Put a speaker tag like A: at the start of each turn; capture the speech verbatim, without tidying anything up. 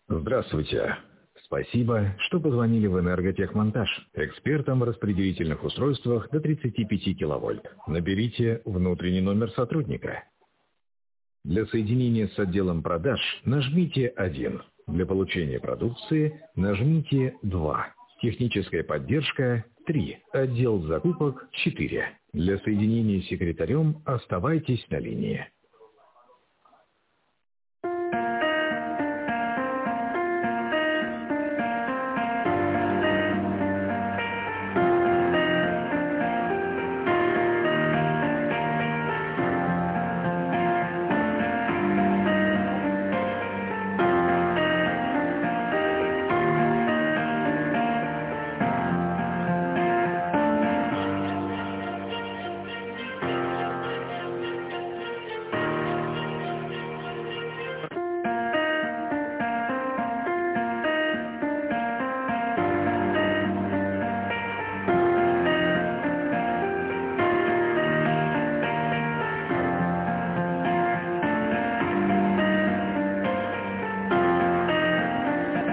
A: Здравствуйте. Спасибо, что позвонили в «Энерготехмонтаж», экспертам в распределительных устройствах до тридцати пяти киловольт. Наберите внутренний номер сотрудника. Для соединения с отделом продаж нажмите один. Для получения продукции нажмите два. Техническая поддержка три. Отдел закупок четыре. Для соединения с секретарем оставайтесь на линии.